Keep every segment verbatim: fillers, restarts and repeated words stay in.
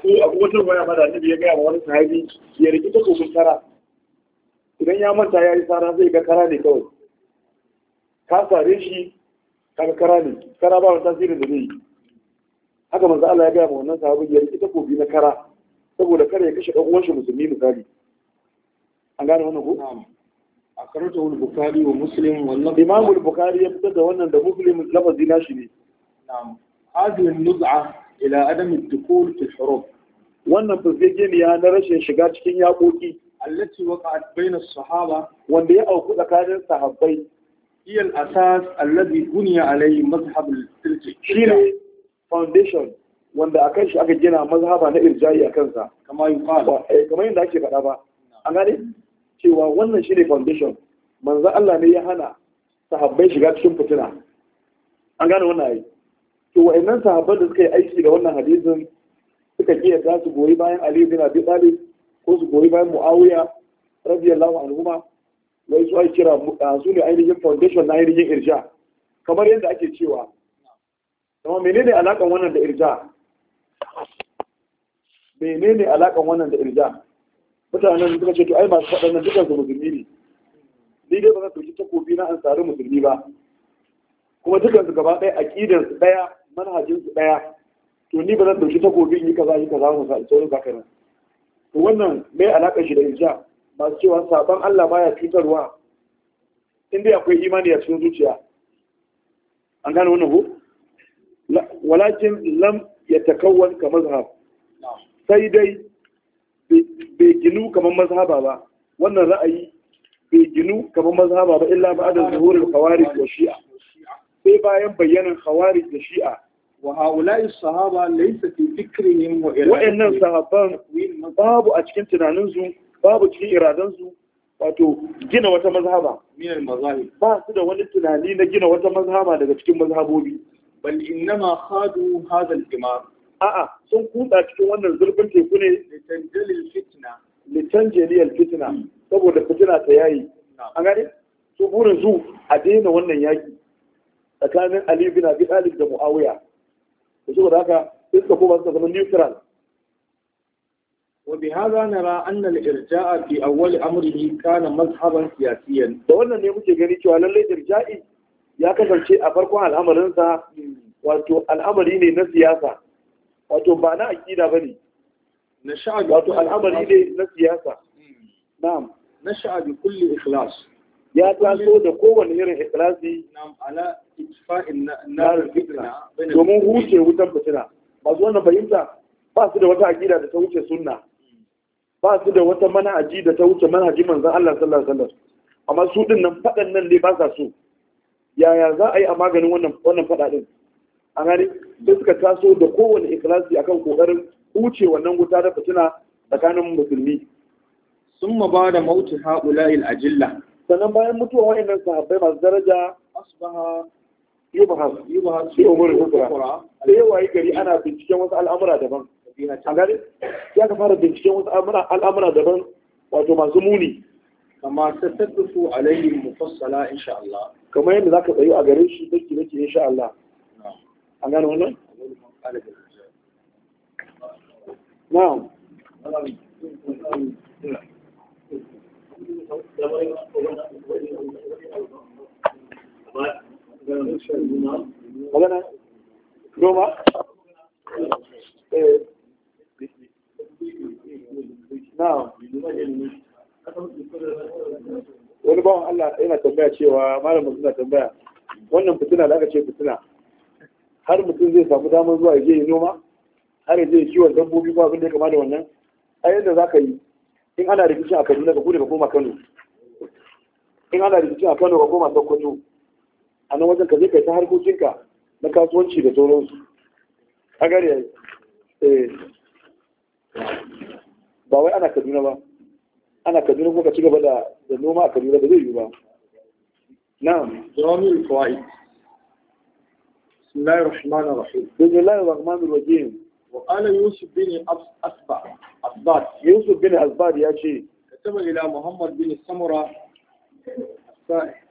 su abu wata waya ma da annabi ya gaya ma wani sahabi ya riki takobin kara idan ya manta ya yi tsara zai ga kara ne kawai ka sare shi kaga kara ne kara ba wani tasirin da zai yi haka manzo Allah ya gaya ma wannan sahabi ya riki takobi na kara saboda kare ya kashe ɗan uwan shi musulmi misali an gane wannan ko na'am akaratu al-bukhari wa muslim wallahi imam al-bukhari ya fitar da wannan da muslim lafazi nashi ne na'am hadhihi an-nuz'a ila adam ad-dukhul fi al-hurub wannan fuzgeniya na rashin shiga cikin yaƙoƙi allati waqa'at bayna as-sahaba wanda ya auku tsakanin sahabbai hiya al-asas alladhi buniya alayhi mazhab al-tilki shine foundation wanda akan shi aka gina mazhaba na irja'i akan sa kamar yuqala kamar yadda ake faɗa ba an gane cewa wannan shine foundation manzo Allah ne ya hana sahabbai shiga cikin fitina an gane wannan ayi to wayannan sahabban da suka yi aiki da wannan hadisin suka kiyata su goyi bayan Ali bin Abi Talib ko su goyi bayan Muawiya radiyallahu anhuma wai su ai kira su ne ainihin foundation na ainihin irja kamar yadda ake cewa amma menene alakan wannan da irja menene alakan wannan da irja mutanen suka ce to ai masu faɗannan dukkan su musulmi ne ni dai ba zan ɗauki takobi na ansari musulmi ba kuma dukkan su gaba ɗaya aƙidar su ɗaya manhajin su ɗaya to ni ba zan ɗauki takobi yi kaza yi kaza mu sa sauran zakarin to wannan mai alaƙar shi da irja masu cewa saban Allah baya cutarwa in dai akwai imani a cikin zuciya an gane wannan ko walakin lam yatakawwan ka mazhab sai dai bai ginu kamar mazhaba ba wannan ra'ayi bai ginu kamar mazhaba ba illa ba da zuhurin khawarij wa shi'a sai bayan bayyanan khawarij da shi'a wa haula'i sahaba laysa fi fikrihim wa iradihim wa'annan sahabban babu a cikin tunanin su babu cikin iradan su wato gina wata mazhaba min al-mazahib ba su da wani tunani na gina wata mazhaba daga cikin mazhabobi bal innama khadu hadha al-imam a'a sun kutsa cikin wannan zurfin teku ne litanjalil fitna litanjalil fitna saboda fitina ta yayi an gane su burin su a daina wannan yaki tsakanin Ali bin Abi Talib da Muawiya to saboda haka sai suka koma suka zama neutral wa bi hadha nara anna al-irja'a fi awwal amrihi kana mazhaban siyasiyan da wannan ne muke gani cewa lallai irja'i ya kasance a farkon al'amarinsa wato al'amari ne na siyasa wato ba na aƙida ba ne wato al'amari ne na siyasa na'am na sha'abi kulli ikhlas ya taso da kowane irin ikhlasi na'am ala itfa'in nar fitna domin huce wutan fitina masu wannan fahimta ba su da wata aƙida da ta wuce sunna ba su da wata manhaji da ta wuce manhajin manzon Allah sallallahu alaihi wasallam amma su din nan fadan nan ne ba sa so yaya za a yi a maganin wannan wannan fada din a gani sai suka taso da kowane ikhlasi akan kokarin huce wannan wuta da fitina tsakanin musulmi summa bada mauti haula'i al-ajilla sannan bayan mutuwa wayannan sahabbai masu daraja asbaha yubahas yubahas fi umur al-ukhra sai wayi gari ana binciken wasu al'amura daban a gani ya ka fara binciken wasu al'amura daban wato masu muni kama tasaddufu alayhi mufassala insha Allah kamar yadda zaka tsayo a gare shi dake dake insha Allah an gane wannan na'am magana goma eh na'am wani bawan Allah yana tambaya cewa malamin suna tambaya wannan fitina da aka ce fitina har mutum zai samu damar zuwa ya je yi noma har ya je kiwon dabbobi ko abin da ya kama da wannan a yadda za ka yi in ana rikicin a Kaduna ka kudu ka koma Kano in ana rikicin a Kano ka koma Sokoto a nan wajen ka je kai ta harkokinka na kasuwanci da sauransu a gari yayi eh ba wai ana Kaduna ba ana Kaduna kuma ka ci gaba da da noma a Kaduna ba zai yi ba na'am jami'ul fawaid بسم الله الرحمن الرحيم بسم الله الرحمن الرحيم وقال يوسف بن أسبع أسباد يوسف بن أسباد يا شيء كتب إلى محمد بن سمرة السائح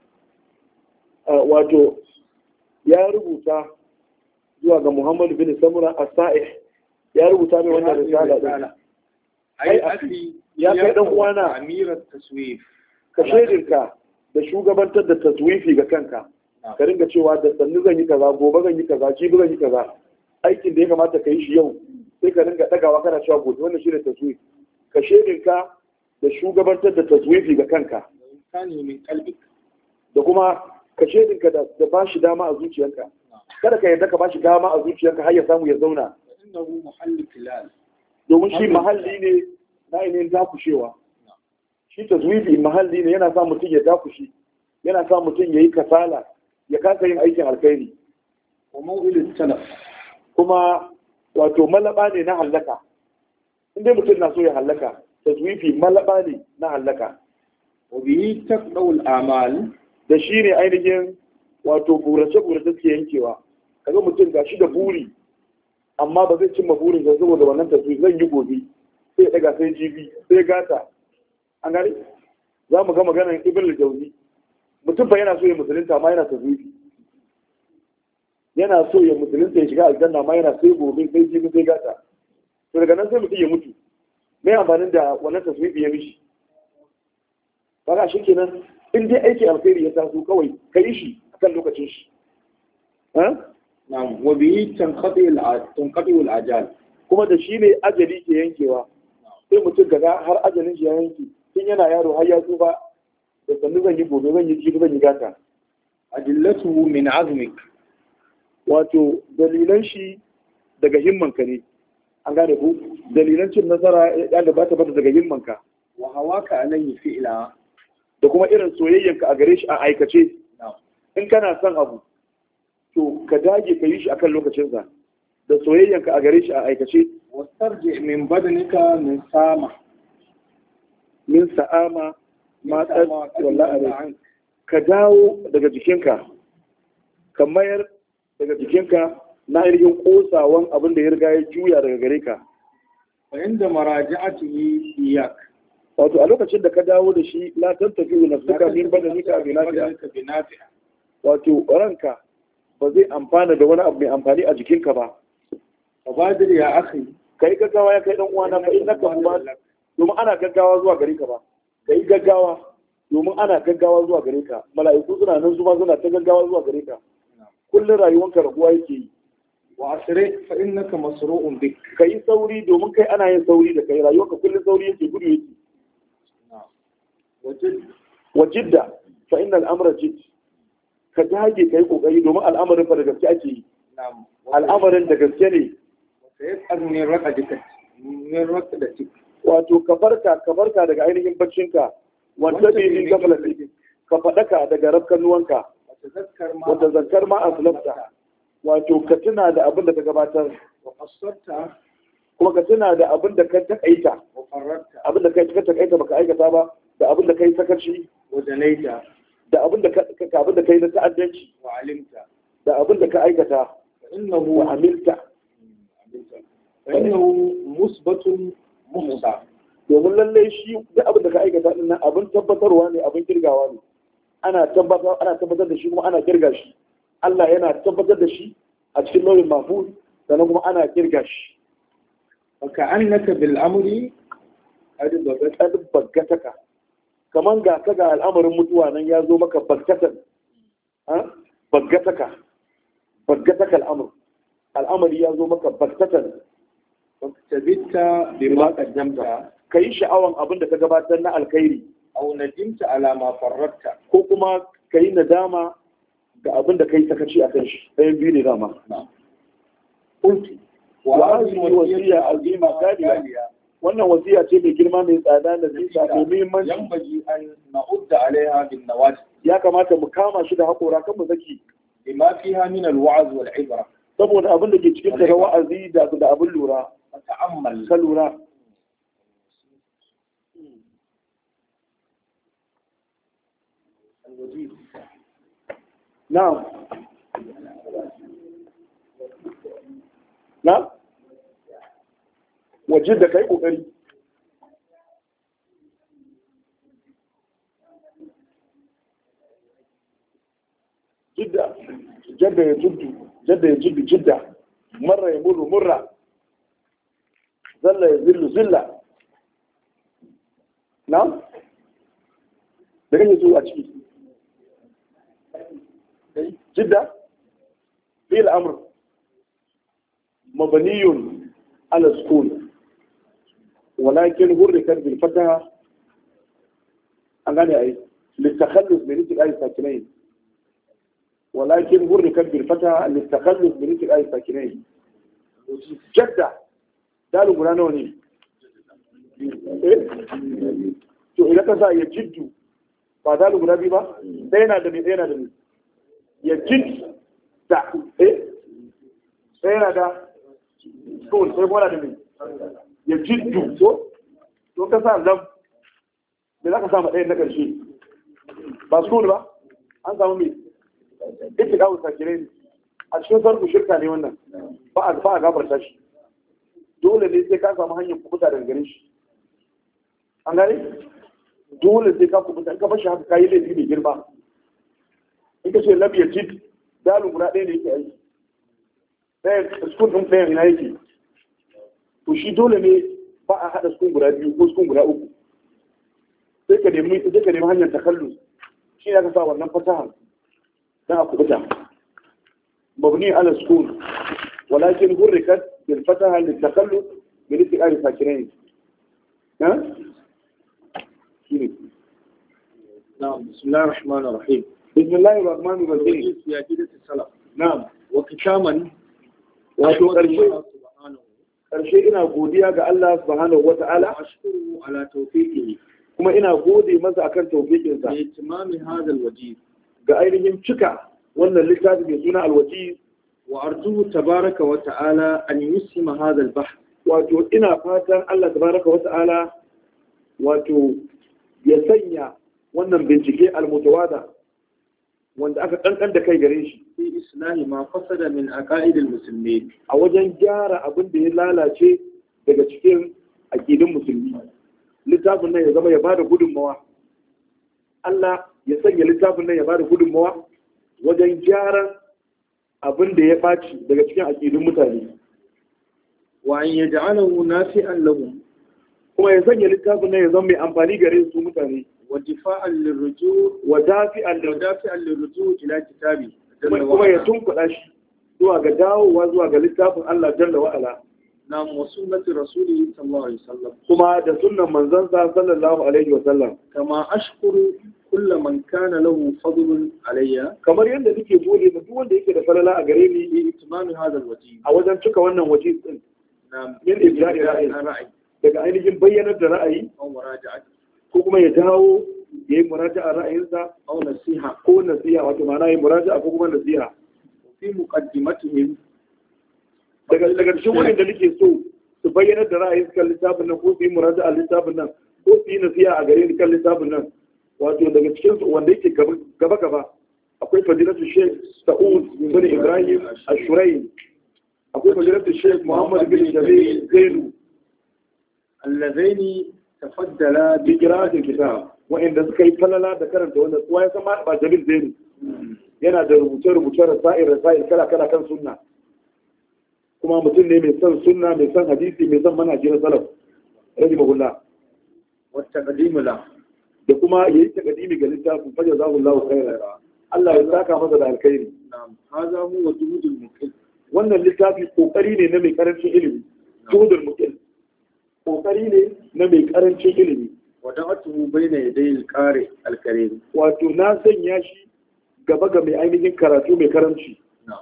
wato ya rubuta zuwa ga Muhammad bin Samura as-Sa'ih ya rubuta mai wannan risala din ai akhi ya kai dan uwana amirat taswif ka shaidinka da shugabantar da taswifi ga kanka ka ringa cewa da sannu zan yi kaza gobe zan yi kaza jibi zan yi kaza aikin da ya kamata ka yi shi yau sai ka ringa dagawa kana cewa gobe wannan shine taswif ka shaidinka da shugabantar da taswifi ga kanka sani min qalbik da kuma ka shaidinka da da ba shi dama a zuciyarka kada ka yarda ka ba shi dama a zuciyarka har ya samu ya zauna innahu muhallu tilal domin shi mahalli ne na ainihin dakushewa shi taswifi mahalli ne yana sa mutum ya dakushi yana sa mutum ya yi kasala ya kasa yin aikin alkhairi wa mawilin talaf kuma wato malaba ne na hallaka inda mutum na so ya hallaka taswifi malaba ne na hallaka wa bihi taqdaw al-amal da shi ne ainihin wato burace burace suke yankewa kaga mutum gashi da buri amma ba zai cimma burin sa saboda wannan taswifi zan yi gobe sai ya daga sai jibi sai gata an gani za mu ga maganar ibn al-jawzi mutum fa yana so ya musulunta amma yana taswifi yana so ya musulunta ya shiga aljanna amma yana sai gobe sai jibi sai gata to daga nan sai mutum ya mutu mai amfanin da wannan taswifi ya mishi ba shi kenan in dai aiki alkhairi ya taso kawai ka yi shi akan lokacin shi na'am wa bihi tanqati al-tanqati al-ajal kuma da shi ne ajali ke yankewa sai mutum gaga har ajalin shi ya yanke tun yana yaro har ya tsufa da sannu zan yi gobe zan yi jibi zan yi gata adillatuhu min azmik wato dalilan shi daga himmanka ne an gane ku dalilan cin nasara ya da bata bata daga himmanka wa hawaka alayhi fi'la da kuma irin soyayyanka a gare shi a aikace in kana son abu to ka dage ka yi shi akan lokacinsa da soyayyanka a gare shi a aikace wasarji min badanika min sama min sa'ama ma wallahi ka dawo daga jikinka ka mayar daga jikinka na irin kosawan abin da ya riga ya juya daga gare ka wa inda maraji'atihi iyak wato a lokacin da ka dawo da shi la tantafi nafsuka min badanika bi nafi'a wato ranka ba zai amfana da wani abu mai amfani a jikinka ba fabadir ya akhi kai gaggawa ya kai dan uwana fa innaka mubarak domin ana gaggawa zuwa gare ka ba kai gaggawa domin ana gaggawa zuwa gare ka mala'iku suna nan zuwa suna ta gaggawa zuwa gare ka kullun rayuwanka raguwa yake yi wa asri fa innaka masru'un bik kai sauri domin kai ana yin sauri da kai rayuwarka kullun sauri yake gudu yake wa jidda fa innal amra jidd ka dage kai kokari domin al'amarin fa da gaske ake yi al'amarin da gaske ne sai azmin raka dika min raka da tik wato ka farka ka farka daga ainihin baccinka wanda bai yin gafalati ka fadaka daga rafkanuwanka wanda zakkar ma aslafta wato ka tuna da abin da ka gabatar wa qassarta kuma ka tuna da abin da ka takaita wa farrata abin da kai ka takaita baka aikata ba da abin da kai sakaci wa janaita da abin da ka abin da kai na ta'addanci wa alimta da abin da ka aikata innahu wa amilta innahu musbatun muhsa domin lalle shi duk abin da ka aikata din nan abin tabbatarwa ne abin kirgawa ne ana tabbatar ana tabbatar da shi kuma ana kirga shi Allah yana tabbatar da shi a cikin lauyin mahfuz sannan kuma ana kirga shi ka annaka bil amri qad baggataka kaman ga ka ga al'amarin mutuwa nan ya zo maka baggatan ha baggataka baggataka al'amr al'amari ya zo maka baggatan tabitta bima qaddamta kai sha'awan abin da ka gabatar na alkhairi aw nadimta ala ma farratta ko kuma kai nadama ga abin da kai sakaci akan shi ɗayan biyu ne dama kunti wa hadhihi wasiya azima galiya wannan wasiya ce mai girma mai tsada da zisa mai muhimmanci yambaji an na'udda alaiha bin nawajid ya kamata mu kama shi da haƙora kan mu zaki bima fiha min al-wa'z wal ibra saboda abin da ke cikin da wa'azi da da abin lura ta'ammal ka lura na'am na waje da kai kokari jidda jadda ya jiddu jadda ya jiddu jidda marra ya murru murra zalla ya zillu zilla na da kake so a ciki jidda fi'il amr mabniyun ala sukun walakin hurrikat bil fataha an gane ai للتخلص من رزق الآية الساكنين ولكن حركت بالفتحة للتخلص من رزق الآية الساكنين جدة قالوا قرانا وني to idan ka sa ya jiddu ba za lu guda biyu ba ɗaya na da mai ɗaya na da mai ya jid da eh ɗaya na da stone sai kuma na da mai ya jiddu so to ka sa lam da za ka sa ma ɗaya na ƙarshe ba stone ba an samu mai ita kawo sakire ne a cikin sarku shirka ne wannan ba a ba a gafarta shi dole ne sai ka samu hanyar kubuta daga gare shi an gane dole sai ka kubuta in ka bashi haka kayi laifi mai girma in ka ce lam ya jid dalin guda ɗaya ne yake aiki ɗaya sukun ɗin ɗayan ina yake to shi dole ne ba a haɗa sukun guda biyu ko sukun guda uku sai ka nemi sai ka nemi hanyar takallus shi ne ka sa wannan fasaha dan a kubuta mabni ala sukun walakin hurrikat bil fataha lit takallus bil istiqari sakinain ha نعم بسم الله الرحمن الرحيم بسم الله الرحمن الرحيم في عقيدة السلف نعم وكتاما wato ƙarshe ƙarshe ina godiya ga Allah subhanahu wata'ala ashkuru ala tawfiqihi kuma ina gode masa akan tawfiqin sa bi tamami hadha alwajib ga ainihin cika wannan littafi mai suna alwajib wa arju tabaraka wa ta'ala an yusima hadha albahth wato ina fatan Allah tabaraka wa ta'ala wato ya sanya wannan bincike almutawada wanda aka kankan da kai gare shi fi islahi ma fasada min aqaidil muslimin a wajen gyara abin da ya lalace daga cikin aqidun musulmi littafin nan ya zama ya bada gudunmawa Allah ya sanya littafin nan ya bada gudunmawa wajen gyaran abin da ya baci daga cikin aqidun mutane wa an yaj'alahu nafi'an lahum kuma ya sanya littafin nan ya zama mai amfani gare su mutane ودفاعا للرجوع ودافعا ودافعا للرجوع الى كتابه kuma ya tunkuɗa shi zuwa ga dawowa zuwa ga littafin Allah jalla wa ala nam wa sunnati rasulihi sallallahu alaihi wasallam kuma da sunnan manzon sa sallallahu alaihi wa sallam kama ashkuru kull man kana lahu fadlun alayya kamar yadda nake gode ma duk wanda yake da falala a gare ni bi itmami hadha alwajib a wajen cika wannan waje din nam min ibda'i ra'ayi daga ainihin bayyanar da ra'ayi aw muraja'ati ko kuma ya dawo ya yi muraja'a ra'ayinsa aw nasiha ko nasiha wato ma'ana ya yi muraja'a ko kuma nasiha fi muqaddimatihim daga daga cikin wurin da nake so su bayyana da ra'ayin kan littafin nan ko su yi muraja'a littafin nan ko su yi nasiha a gare ni kan littafin nan wato daga cikin su wanda yake gaba gaba akwai fadilatu Sheikh Sa'ud bin Ibrahim Ash-Shuraim akwai fadilatu Sheikh Muhammad bin Jamil Zainu allazaini tafaddala bi qira'atil kitab wa'inda suka yi falala da karanta wannan tsuwa ya sama ba Jamil Zainu yana da rubuce rubuce rasail rasail kala kala kan sunna kuma mutum ne mai son sunna mai son hadisi mai son manhaji na salaf rahimahullah wa taqdimu la da kuma yayi taqdimi ga littafin fa jazakallahu khairan Allah ya saka masa da alkhairi na'am hadha huwa juhudul muqil wannan littafi kokari ne na mai karancin ilimi juhudul muqil kokari ne na mai karancin ilimi wada'atuhu bayna yaday al-qari al-karim wato na sanya shi gaba ga mai ainihin karatu mai karanci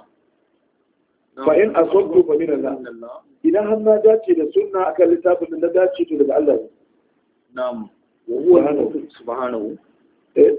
fa in asabtu fa min Allah idan har na dace da sunna akan littafin da na dace to daga Allah ne na'am wa huwa subhanahu eh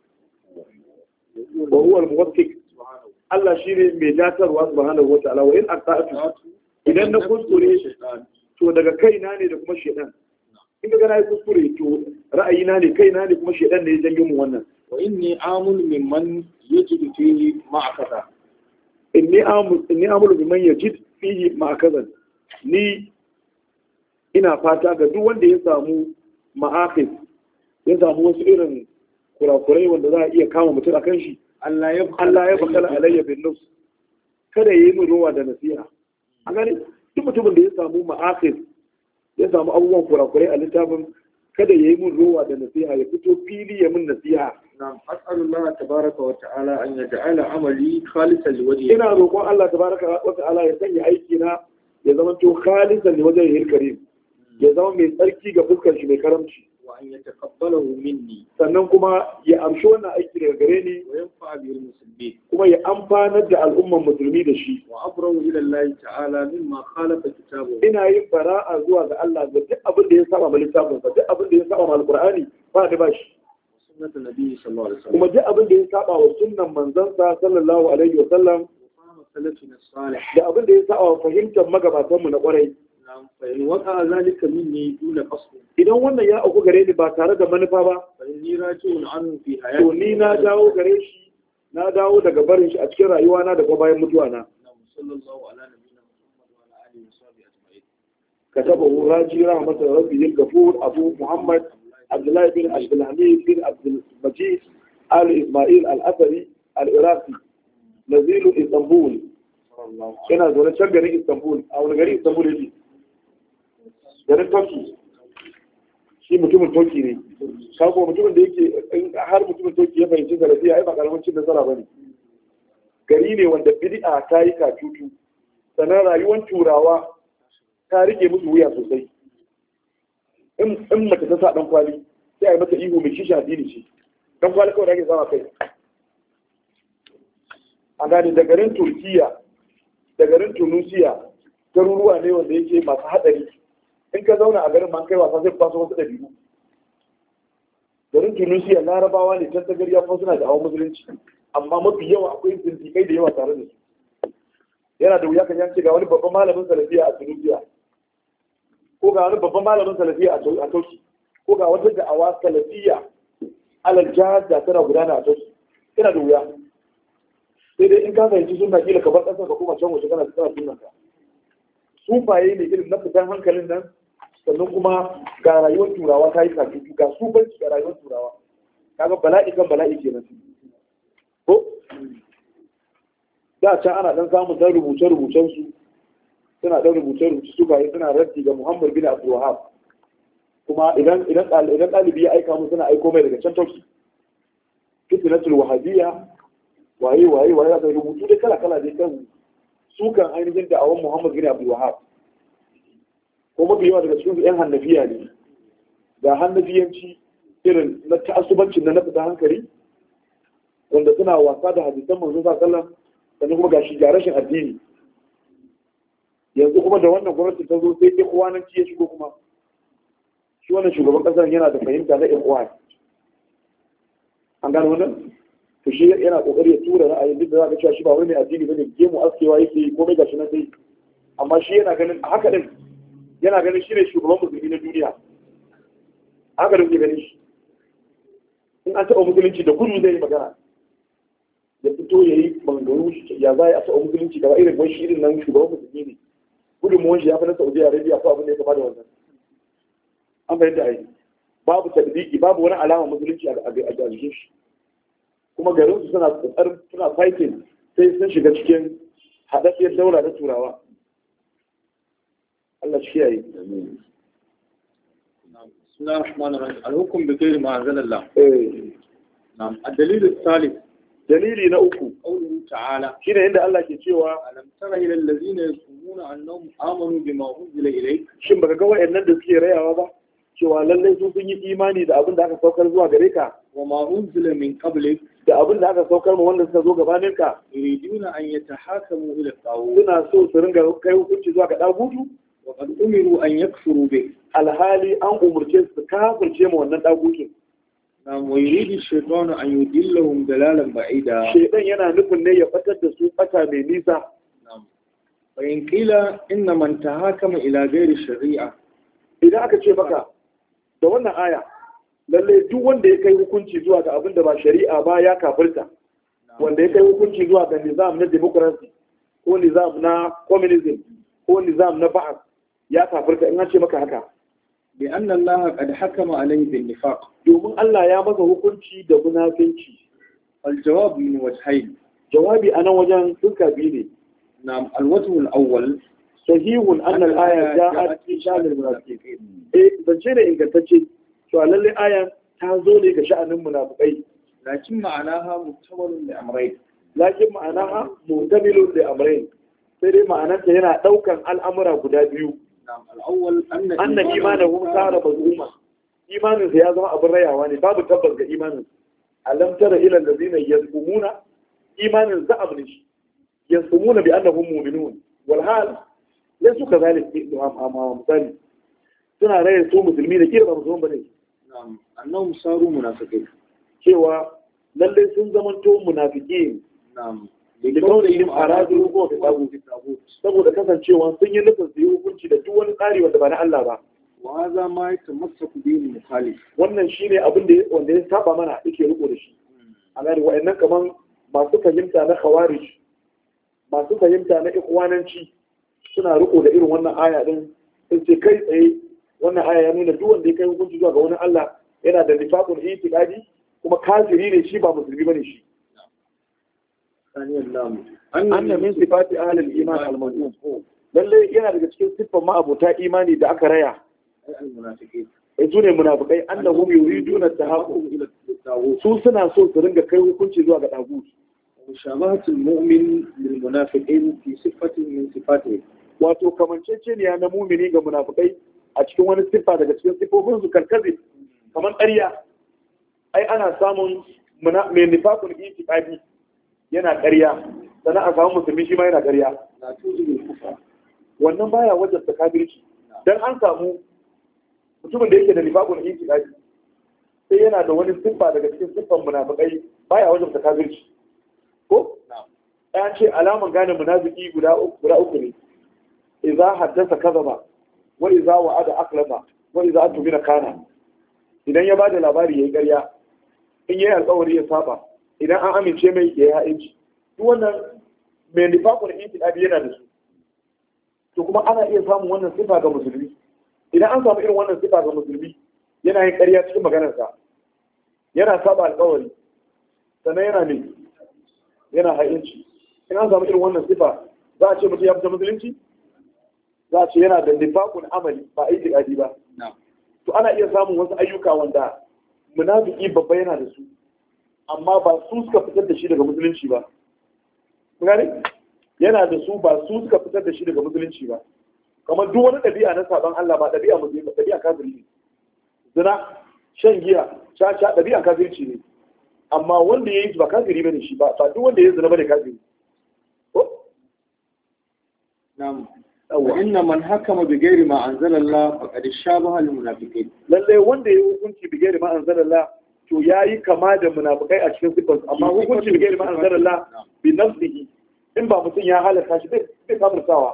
wa huwa al-muwaffiq Allah shine mai datarwa subhanahu wa ta'ala wa in aqta'tu idan na kuskure to daga kaina ne da kuma shedan in ga na yi kuskure to ra'ayina ne kaina ne kuma shedan ne ya janyo mu wannan wa inni amul mimman yajidu fihi ma'a kaza inni amul inni amul mimman yajid fihi ma'a kaza ni ina fata ga duk wanda ya samu ma'akhis ya samu wasu irin kurakurai wanda za a iya kama mutum akan shi Allah ya Allah ya bakala alayya bin nafs kada yayi min ruwa da nasiha a gani duk mutumin da ya samu ma'akhis ya samu abubuwan kurakurai a littafin, kada ya yi mun rowa da nasiha, ya fito fili ya mun nasiha. na'am as'alullah tabaraka wa ta'ala an yaj'ala amali khalisan liwajhi. Ina roƙon Allah tabaraka wa ta'ala ya sanya aiki na ya zama to khalisan liwajhi karim, ya zama mai tsarki ga fuskar shi mai karamci. wa an yataqabbalahu minni. Sannan kuma ya amshi wannan aiki daga gare ni, wa yanfa'a bil muslimin. kuma ya amfanar da al'umman musulmi da shi. wa abrahu ila Allah ta'ala mimma khalafa kitabahu. Ina yin bara'a zuwa ga Allah ga duk abin da ya saba ma littafin sa, duk abin da ya saba ma alqur'ani ba da bashi. sunnatu nabi sallallahu alaihi wasallam. kuma duk abin da ya saba wa sunnan manzon sa sallallahu alaihi wa sallam, salafina salih. da abin da ya saba wa fahimtar magabatanmu na kwarai. na'am fa in waqa zalika minni duna qasd. Idan wannan ya auku gare ni ba tare da manufa ba, fa inni raji'un anhu fi hayati. to ni na dawo gare shi, na dawo daga barin shi a cikin rayuwana da kuma bayan mutuwa na. sallallahu ala nabiyina muhammad wa ala alihi wa sahbihi ajma'in. كتبه راجي رحمة ربه الغفور أبو محمد عبد الله بن عبد الحميد بن عبد المجيد آل إسماعيل الأثري العراقي نزيل إسطنبول. هنا زوجة شجرة إسطنبول أو نجاري إسطنبول يجي. garin Turkey shi mutumin Turkey ne. Kago mutumin da yake har mutumin Turkey ya fahimci salafiya ai ba karamin cin nasara bane. Gari ne wanda bid'a ta yi katutu. Sannan rayuwar turawa ta rike musu wuya sosai. In mace ta sa dan kwali sai a yi mata ihu mai kishi addini ce. Dan kwali kawai da ake zama kai. A gane da garin Turkiya da garin Tunisia garuruwa ne wanda yake masu haɗari. In ka zauna a garin man kai wasa zai kwaso wasu ɗabi'u. Garin Tunisia larabawa ne can tagari ya suna da awon musulunci, amma mafi yawa akwai zindikai da yawa tare da su. Yana da wuya kan yanke ga wani babban malamin salafiya a Tunisia, ko ga wani babban malamin salafiya a Turki, ko ga wata da'awa salafiya alal jihar da tana gudana a Turki. Yana da wuya. Sai dai in ka fahimci suna kila ka bar ƙasar ka kuma can waje kana tsara sunan ka. Sufaye ne irin na fitan hankalin nan, sannan kuma ga rayuwar turawa ta yi katutu, ga sufanci ga rayuwar turawa. Kaga bala'i kan bala'i kenan. Ko? Da can ana dan samun dan rubuce-rubucen su, suna dan rubuce-rubuce su baye suna raddi ga Muhammad bin Abdul Wahhab. Kuma idan idan idan ɗalibi ya aika mu suna aiko mai daga can Turki. Fitnatul Wahabiyya waye waye waye da rubutu da kala-kala dai kan sukan ainihin da'awan Muhammad bin Abdul Wahhab. Ko mafi yawa daga cikin yan Hannafiya ne. Ga Hannafiyanci irin na ta'assubancin na fita hankali, wanda suna wasa da hadisan manzon sallallahu alaihi wasallam, sannan kuma gashi ga rashin addini. Yanzu kuma da wannan gwamnati ta zo sai ikwananci ya shigo kuma. Shi wannan shugaban kasar yana da fahimta na ikwan. An gano wannan? To shi yana kokari ya tura ra'ayin duk da za ka cewa shi ba wani addini bane, gemu askewa yake yi komai gashi na dai. Amma shi yana ganin haka din, yana ganin shi ne shugaban musulmi na duniya. Haka din ke ganin shi. In an taɓa musulunci da kudu zai yi magana. Ya fito ya yi maganganu ya za a taɓa musulunci gaba irin wani shi irin nan shugaban musulmi ne. Gudunmuwan shi ya fi na Saudi Arabia ko abin da ya kama da wannan. An fahimta ai. Babu tadbiki, babu wani alama musulunci a jikin shi. Kuma garin su suna kokarin suna fighting sai sun shiga cikin haɗaɗɗiyar daula na turawa. Allah shi yayi. بسم الله الرحمن الرحيم. الحكم بغير ما أنزل الله. Eh. نعم. الدليل الثالث. Dalili na uku. قوله تعالى. Shine inda Allah ke cewa ألم تر إلى الذين يزعمون أنهم آمنوا بما أنزل إليك. shin baka ga wayannan da suke rayawa ba cewa lallai su sun yi imani da abin da aka saukar zuwa gare ka, وما أنزل من قبلك. da abin da aka saukar ma wanda suka zo gabanin ka, يريدون أن يتحاكموا إلى الطاغوت. suna so su ringa kai hukunci zuwa ga dagutu, وقد أمروا أن يكفروا به. alhali an umurce su kafirce ma wannan dagutun. نعم. ويريد الشيطان أن يضلهم ضلالا بعيدا. Shaitan yana nufin ne ya fatar da su fata mai nisa. نعم. فإن قيل إن من تحاكم إلى غير الشريعة. Idan aka ce maka da wannan aya lalle duk wanda ya kai hukunci zuwa ga abin da ba shari'a ba ya kafirta, wanda ya kai hukunci zuwa ga nizam na democracy ko nizam na communism ko nizam na ba'ath ya kafirta, in an ce maka haka. بأن الله قد حكم عليه بالنفاق. Domin Allah ya masa hukunci da munafinci. الجواب من وجهين. Jawabi a nan wajen fuska biyu ne. نعم. الوجه الأول sahihun anna al-aya ja'at fi sha'anil munafiqin eh zance da ingantacce to lalle ayan ta zo ne ga sha'anin munafikai lakin ma'anaha mutamalun li amrayn lakin ma'anaha mutamilun li amrayn sai dai ma'anarta yana daukan al'amura guda biyu al-awwal anna imanuhum sara mazuma imanin sa ya zama abin rayawa ne babu tabbas ga imanin alam tara ila allazina yazkumuna imanin za'ab ne yazkumuna bi annahum mu'minun wal hal laysu kadhalik amma misali suna raya su musulmi da kira ba musulmi bane na'am annahum saru munafiqin cewa lalle sun zamanto munafiki na'am da kaunihim aradu ko fi tagut saboda kasancewa sun yi nufin su yi hukunci da duk wani tsari wanda ba na Allah ba wa hadha ma yatamassaku bihi mukhalif wannan shine abin da wanda ya saba mana yake riko da shi a gani wa'annan kaman masu fahimta na khawarij masu fahimta na ikwananci suna riko da irin wannan aya din sai ce kai tsaye wannan aya ya nuna duk wanda ya kai hukunci zuwa ga wani Allah yana da nifaqul itiqadi kuma kafiri ne shi ba musulmi bane shi anna min sifati ahli al-iman al-mazmum lalle yana daga cikin siffar ma'abota imani da aka raya al-munafiqin ai su ne munafikai annahum yuriduna tahaqquq ila at-taghut su suna so su ringa kai hukunci zuwa ga tagut mushabahatul mu'min lil munafiqin fi sifatin min sifatihi wato kamanceceniya na mu'mini ga munafikai a cikin wani siffa daga cikin siffofin su karkaze kamar ƙarya ai ana samun mai nifaqul itiqadi yana ƙarya sannan a samu musulmi shi ma yana ƙarya wannan baya wajen ta kafirci dan an samu mutumin da yake da nifaqul itiqadi sai yana da wani siffa daga cikin siffan munafikai baya wajen ta kafirci ko ya ce alaman gane munafiki guda uku guda uku ne idza haddasa kadhaba wa idza wa'ada akhlama wa idza atubina kana idan ya bada labari yayi ƙarya in yayi alƙawari ya saba idan an amince mai ya yi ha'inci duk wannan mai nifaqul itiqadi yana da su to kuma ana iya samun wannan sifa ga musulmi idan an samu irin wannan sifa ga musulmi yana yin ƙarya cikin maganarsa yana saba alƙawari sannan yana ne yana ha'inci in an samu irin wannan sifa za a ce mutum ya fita musulunci za a ce yana da nifaqul amali ba itiqadi ba to ana iya samun wasu ayyuka wanda munafiki babba yana da su amma ba su suka fitar da shi daga musulunci ba gane yana da su ba su suka fitar da shi daga musulunci ba kamar duk wani ɗabi'a na saban Allah ba ɗabi'a musulmi ba ɗabi'a kafiri ne zina shan giya caca ɗabi'a kafirci ne amma wanda ya yi ba kafiri bane shi ba ba duk wanda ya zina bane kafiri ko na'am wa inna man hakama bi ghairi ma anzala Allah faqad shabaha al munafiqin lalle wanda ya yi hukunci bi ghairi ma anzala Allah to ya yi kama da munafukai a cikin sifarsu amma hukuncin gairi ma anzalalla bi nafsihi in ba mutum ya halarta shi bai kafirtawa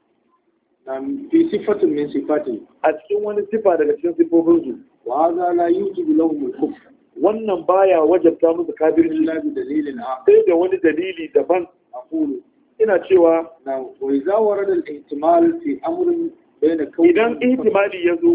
fi sifatin min sifati a cikin wani sifa daga cikin sifofin su wa hadha la yujibu lahum al-kufr wannan baya wajabta musu kafirci illa bi dalilin sai da wani dalili daban aqulu ina cewa na wa idza warada al-ihtimal fi amrin bayna kawni idan ihtimali yazo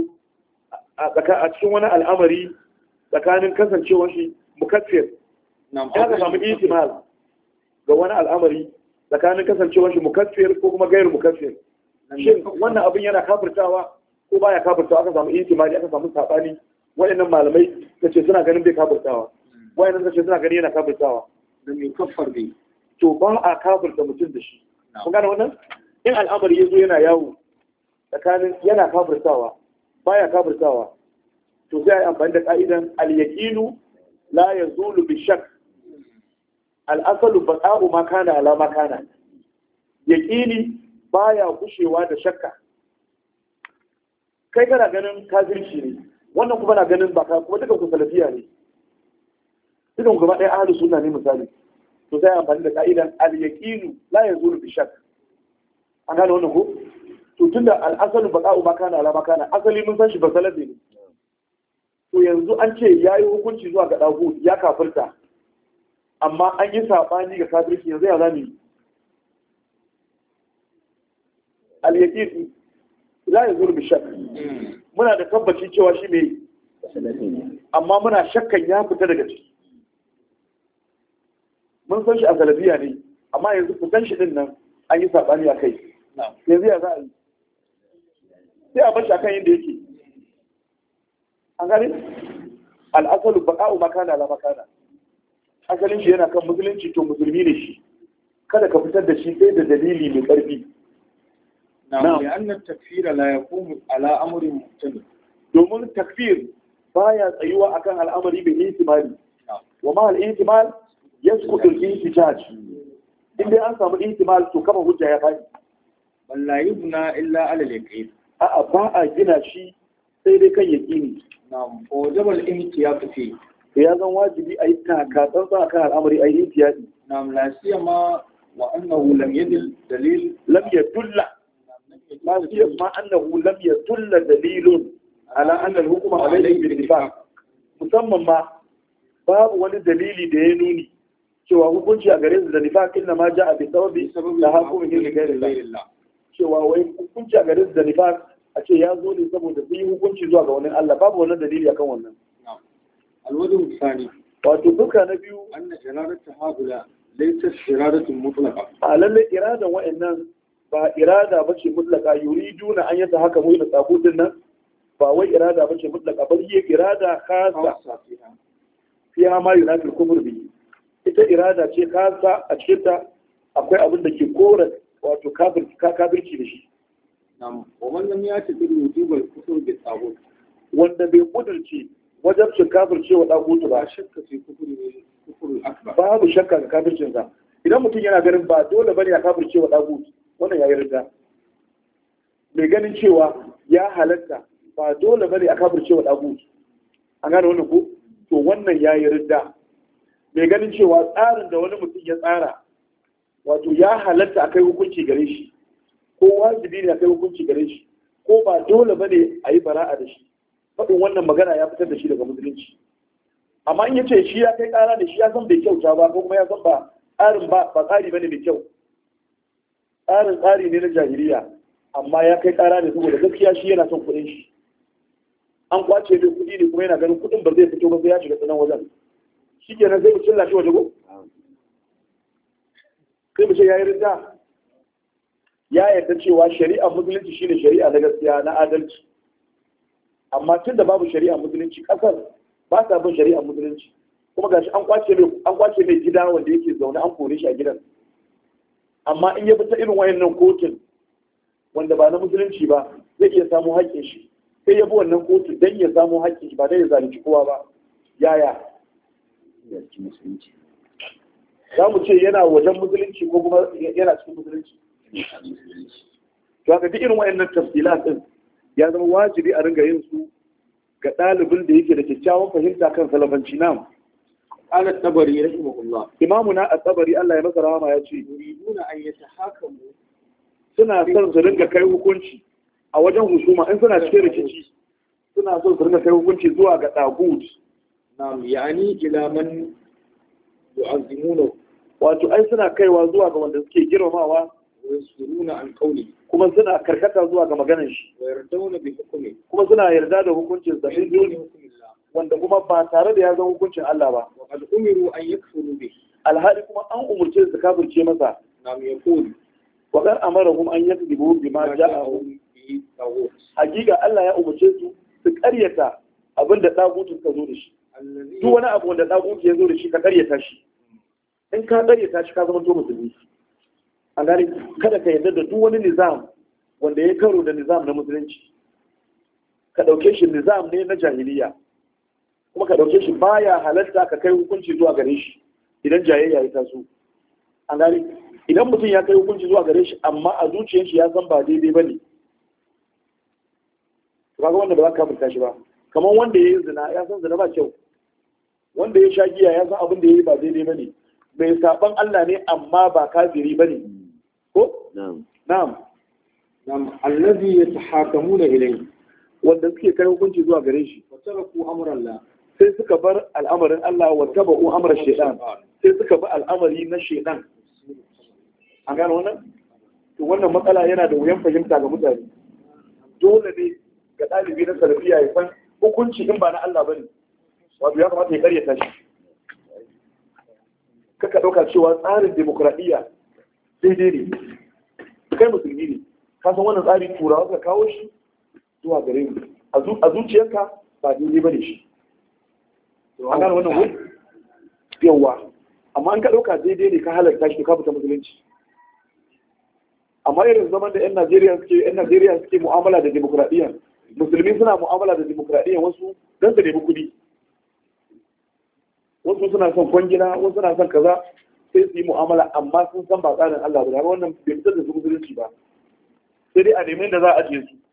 a cikin wani al'amari tsakanin kasancewar shi mukaffir ya ka samu ihtimal ga wani al'amari tsakanin kasancewar shi mukaffir ko kuma gairu mukaffir shin wannan abin yana kafirtawa ko baya kafirtawa aka samu ihtimali aka samu sabani wayannan malamai kace suna ganin bai kafirtawa wayannan kace suna ganin yana kafirtawa dan mai kaffar ne to ba a kafirta mutum da shi kun gane wannan in al'amari yazo yana yawo tsakanin yana kafirtawa baya kafirtawa to sai ai amfani da ka'idan al-yaqinu la yazulu bi shakk al-asalu baqa'u ma kana ala ma kana yaqini baya kushewa da shakka kai kana ganin kafirci ne wannan kuma na ganin baka kuma duka ku salafiya ne dukan gaba ɗaya ahlus sunna ne misali to sai amfani da ka'idan al-yaqinu la yazulu bi shakk an gane wannan ko to tunda al-asalu baqa'u ma kana ala ma kana asali mun san shi ba salafi ne to yanzu an ce ya yi hukunci zuwa ga ɗagu ya kafirta amma an yi saɓani ga kafirci yanzu ya zami al-yaqin la yazur bi shakk muna da tabbaci cewa shi mai amma muna shakkan ya fita daga ciki mun san shi a salafiya ne amma yanzu fitan shi din nan an yi saɓani a kai yanzu ya za a yi sai a bashi akan yadda yake an gane al'asalu baqa'u makana la makana asalin shi yana kan musulunci to musulmi ne shi kada ka fitar da shi sai da dalili mai karfi na'am ya anna takfira la yaqumu ala amrin muhtamil domin takfir baya tsayuwa akan al'amari bai ihtimali wa ma al-ihtimal yasqutu al-ihtijaj inda an samu ihtimal to kama hujja ya fadi wallahi ibna illa ala al-yaqin a'a ba a gina shi sai dai kan yaqini na'am wa jabal ihtiyat fi ya zan wajibi a yi takatsan sa kan al'amari a yi ihtiyati na'am la siyama wa annahu lam yadil dalil lam yadulla la siyama annahu lam yadulla dalilun ala anna al-hukma alayhi bil ittifaq musamman ma babu wani dalili da ya nuni cewa hukunci a gare su da nifaq inna ma ja'a bi sababi da hukumin li ghayrillah cewa wai hukunci a gare su da nifaq a ce ya zo ne saboda sun yi hukunci zuwa ga wani Allah babu wani dalili akan wannan الوجه الثاني wato duka na biyu أن إرادة هؤلاء ليست إرادة مطلقة a lalle iradan wa'annan ba irada bace mutlaka yuriduna an yata haka mu da tsabudin nan ba wai irada bace mutlaka bal yi irada khassa fiha ma yunafil kufr bi ita irada ce khassa a cikin ta akwai abin da ke kora wato kafir kafirci da shi nam wa man lam yati bi wujubal kufr bi tsabud wanda bai kudurce wajabcin kafirce wa dagutu ba shakka fi kufri kufrul akbar babu shakka ga kafircin sa idan mutum yana ganin ba dole bane ya kafirce wa dagutu wannan yayi ridda mai ganin cewa ya halatta ba dole bane a kafirce wa dagutu an gane wannan ko to wannan yayi ridda mai ganin cewa tsarin da wani mutum ya tsara wato ya halatta a kai hukunci gare shi ko wajibi ne a kai hukunci gare shi ko ba dole bane a yi bara'a da shi faɗin wannan magana ya fitar da shi daga musulunci amma in yace shi ya kai ƙara da shi ya san bai kyauta ba ko kuma ya san ba tsarin ba ba tsari bane mai kyau tsarin tsari ne na jahiliya amma ya kai ƙara ne saboda gaskiya shi yana son kuɗin shi an kwace mai kuɗi ne kuma yana ganin kuɗin ba zai fito ba sai ya shiga tsanan wajen shi kenan zai mu cilla shi waje ko sai mu ce ya yi rinda ya yarda cewa shari'a musulunci shine shari'a na gaskiya na adalci amma tun da babu shari'a musulunci kasar ba ta bin shari'a musulunci kuma gashi an kwace mai an kwace mai gida wanda yake zaune an kore shi a gidan amma in ya fita irin wayannan kotun wanda ba na musulunci ba zai iya samu haƙƙin shi sai ya bi wannan kotun dan ya samu haƙƙin shi ba dan ya zalunci kowa ba yaya za mu ce yana wajen musulunci ko kuma yana cikin musulunci to haka duk irin wayannan tafsilat din ya zama wajibi a ringa yin su ga ɗalibin da yake da kyakkyawan fahimta kan salafanci nam ala tabari rahimahullah imamu na a tabari Allah ya masa rahama ya ce yuriduna an yatahakamu suna son su ringa kai hukunci a wajen husuma in suna cikin rikici suna son su ringa kai hukunci zuwa ga tagut nam yani ila man yu'azzimuna wato ai suna kaiwa zuwa ga wanda suke girmamawa wa yasuruna an qawli kuma suna karkata zuwa ga maganar shi wa yardawna bi hukmi kuma suna yarda da hukuncin sa in dole wanda kuma ba tare da ya zama hukuncin Allah ba wa qad umiru an yakfuru bi alhali kuma an umurce su kafirce masa nam yaqul wa qad amarahum an yakdibu bima ja'ahum bi tawut hakika Allah ya umurce su su karyata abinda dagutun ka zo da shi duk wani abu wanda dagutu ya zo da shi ka karyata shi in ka karyata shi ka zama to musulmi an gani kada ka yarda da duk wani nizam wanda ya karo da nizam na musulunci ka dauke shi nizam ne na jahiliya kuma ka dauke shi baya halatta ka kai hukunci zuwa gare shi idan jayayya ya taso an gani idan mutum ya kai hukunci zuwa gare shi amma a zuciyar shi ya san ba daidai bane kaga wanda ba za ka kafirta shi ba kamar wanda ya yi zina ya san zina ba kyau wanda ya sha giya ya san abin da ya yi ba daidai bane mai saban Allah ne amma ba kafiri bane ko na'am na'am na'am allazi yatahakamuna ilayhi wanda suke kai hukunci zuwa gare shi wa taraku amrallah sai suka bar al'amarin Allah wa tabu amra shaytan sai suka bar al'amari na shaytan an gano wannan to wannan matsala yana da wuyan fahimta ga mutane dole ne ga dalibi na salafiya ya san hukunci in ba na Allah bane wato ya kamata ya karyata shi kaka dauka cewa tsarin demokradiyya daidai ne kai musulmi ne ka san wannan tsari turawa ka kawo shi zuwa gare mu a zuciyarka ba daidai bane shi an gane wannan wai yawa amma an ka dauka daidai ne ka halarta shi ka fita musulunci amma irin zaman da yan Najeriya suke yan Najeriya suke mu'amala da demokradiyya musulmi suna mu'amala da demokradiyya wasu dan su nemi kuɗi wasu suna son kwangila wasu suna son kaza sai su yi mu'amala amma sun san ba tsarin Allah ba da wannan bai fitar da su musulunci ba sai dai a nemi da za a ajiye su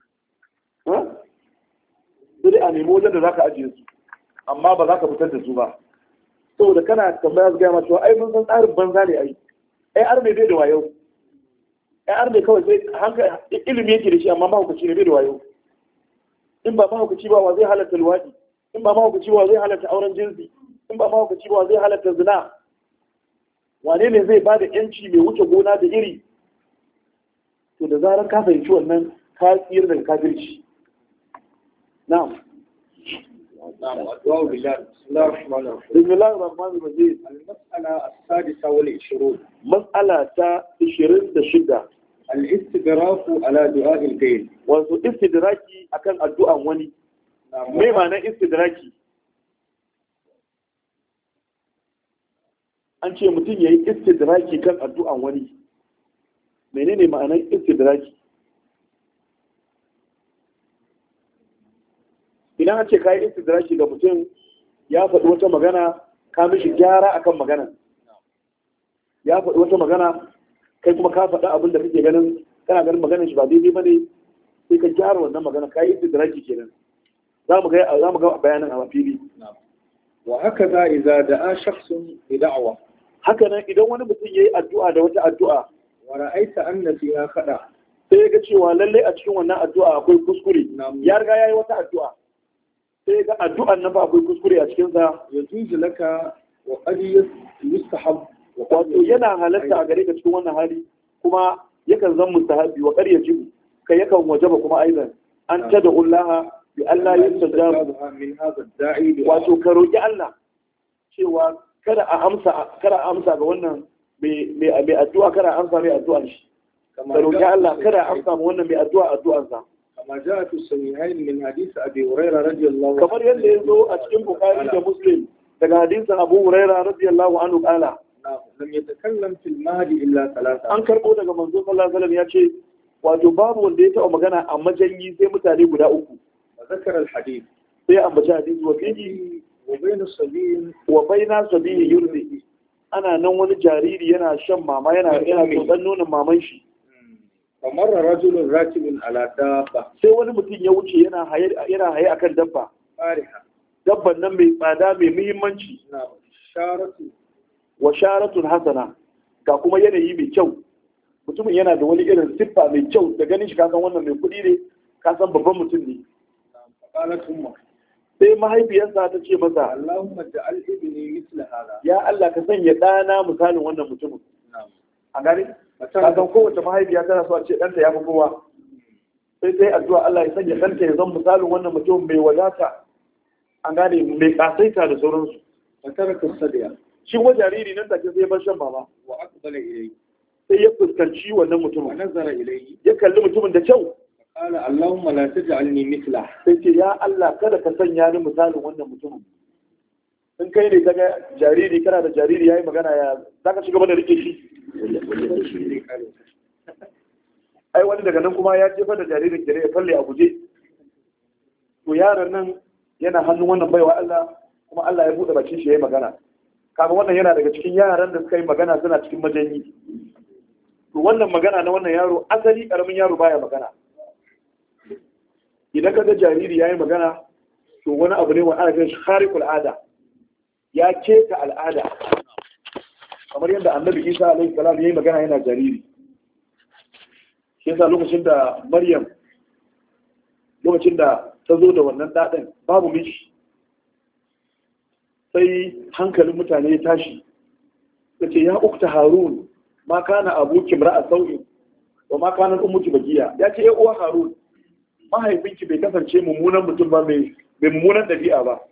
sai dai a nemi wajen da za ka ajiye su amma ba za ka fitar da su ba saboda kana tambaya su gaya ma cewa ai mun san tsarin banza ne ai ai ar mai bai da wayo ai ar mai kawai sai hankali ilimi yake da shi amma mahaukaci ne bai da wayo in ba mahaukaci ba wa zai halatta luwaɗi in ba mahaukaci ba zai halatta auren jinsi in ba mahaukaci ba zai halatta zina wane ne zai ba da yanci mai wuce gona da iri to da zarar ka fahimci wannan ka tsira daga kafirci na'am نعم أدواء بالله بسم الله الرحمن الرحيم بسم الله الرحمن الرحيم المسألة السادسة والعشرون مسألة عشرين دشدة الاستدراك على دعاء الغير wato istidraki akan addu'an wani me ma'anar istidraki an ce mutum yayi istidraki kan addu'an wani menene ma'anar istidraki idan an ce ka yi istidraki ga mutum ya faɗi wata magana ka mishi gyara akan magana ya faɗi wata magana kai kuma ka faɗi abin da kake ganin kana ganin maganar shi ba daidai ba ne sai ka gyara wannan magana ka yi istidraki kenan za mu ga za mu ga bayanin a fili wa haka za idza da'a shakhsun bi da'wa haka nan idan wani mutum yayi addu'a da wata addu'a wa ra'aita anna fiha khada sai ga cewa lalle a cikin wannan addu'a akwai kuskure ya riga yayi wata addu'a sai ga addu'an nan ba akwai kuskure a cikin sa yajuzu laka wa qad yustahab wato yana halatta a gare ka cikin wannan hali kuma yakan zan mustahabi wa qad yajibu kai yakan wajaba kuma aizan an tada ullaha bi Allah yastajab min hadha ad-da'i wato ka roki Allah cewa kada a amsa kada a amsa ga wannan mai mai addu'a kada a amsa mai addu'an shi ka roki Allah kada a amsa ma wannan mai addu'a addu'an sa كما جاء في الصحيحين من حديث أبي هريرة رضي الله عنه كما يلي يزو أتكلم بخاري ومسلم daga hadisin Abu Hurairah radiyallahu anhu kala lam yatakallam fil mahdi illa thalatha an karbo daga manzo sallallahu alaihi wasallam yace wato babu wanda ya taɓa magana a majanyi sai mutane guda uku wa zakara al hadith sai ambaci hadisi wa fihi wa bayna sabiyin wa bayna sabiyin yurdi ana nan wani jariri yana shan mama yana yana tsotsan nonon maman shi kamar rajulun rakibun ala dabba sai wani mutum ya wuce yana haye yana haye akan dabba fariha dabban nan mai tsada mai muhimmanci na sharatu wa sharatun hasana ga kuma yanayi mai kyau mutumin yana da wani irin siffa mai kyau da ganin shi kasan wannan mai kuɗi ne kasan babban mutum ne qalat umma sai mahaifiyarsa ta ce masa Allahumma ja'al ibni mithla hada ya Allah ka sanya ɗana misalin wannan mutumin a gani kasan kowace mahaifiya tana so a ce ɗanta ya fi kowa sai sai addu'a Allah ya sanya ɗanta ya zama misalin wannan mutum mai wadata an gane mai kasaita da sauransu wa taraka sadiya shi wa jariri nan take sai bar shan mama wa aqbala ilayhi sai ya fuskanci wannan wa mutumin nazara ilayhi ya kalli mutumin da kyau qala Allahumma la taj'alni mithla sai ce ya Allah kada ka sanya ni misalin wannan mutumin in kai ne kaga jariri kana da jariri yayi magana ya zaka shiga da rike shi ai wani daga nan kuma ya jefa da jaririn gare ya falle a guje to yaron nan yana hannun wannan baiwa Allah kuma Allah ya bude bakin shi yayi magana kaga wannan yana daga cikin yaran da suka yi magana suna cikin majanyi to wannan magana na wannan yaro asali karamin yaro baya magana idan kaga jariri yayi magana to wani abu ne wanda ana kiran shi khariqul ada ya keta al'ada kamar yadda annabi Isa alaihi salam yayi magana yana jariri shi yasa lokacin da Maryam lokacin da ta zo da wannan daɗin babu miji sai hankalin mutane ya tashi ta ce ya ukta harun ma kana abuki ra'a sau'in wa ma kana ummuki bagiya ya ce ya uwa harun mahaifinki bai kasance mummunan mutum ba mai mummunan ɗabi'a ba